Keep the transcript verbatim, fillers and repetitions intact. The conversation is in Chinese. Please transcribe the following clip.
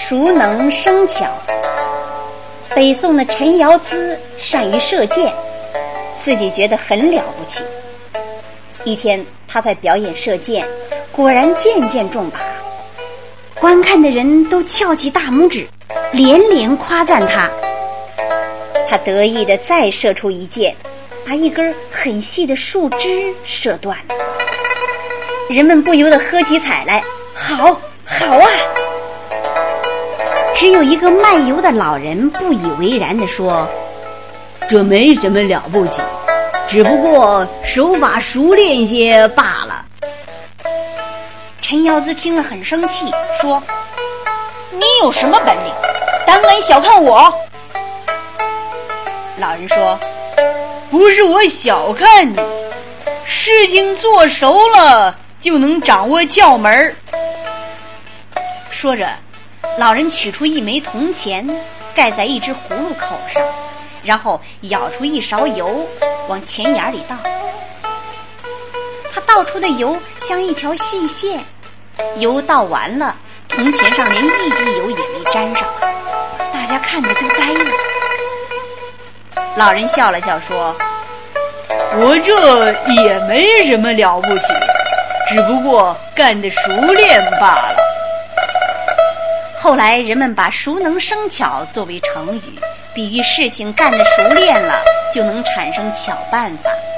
熟能生巧。北宋的陈尧咨善于射箭，自己觉得很了不起。一天他在表演射箭，果然箭箭中靶，观看的人都翘起大拇指，连连夸赞他。他得意地再射出一箭，把一根很细的树枝射断了。人们不由得喝起彩来，好好啊！只有一个卖油的老人不以为然地说， 这没什么了不起，只不过手法熟练些罢了。 陈尧咨听了很生气，说，你有什么本领，胆敢小看我？老人说， 不是我小看你，事情做熟了就能掌握窍门。 说着，老人取出一枚铜钱，盖在一只葫芦口上，然后舀出一勺油往钱眼里倒。他倒出的油像一条细线，油倒完了，铜钱上连一滴油也没沾上，大家看着都呆了。老人笑了笑说， 我这也没什么了不起，只不过干得熟练罢了。 后来人们把熟能生巧作为成语，比喻事情干得熟练了就能产生巧办法。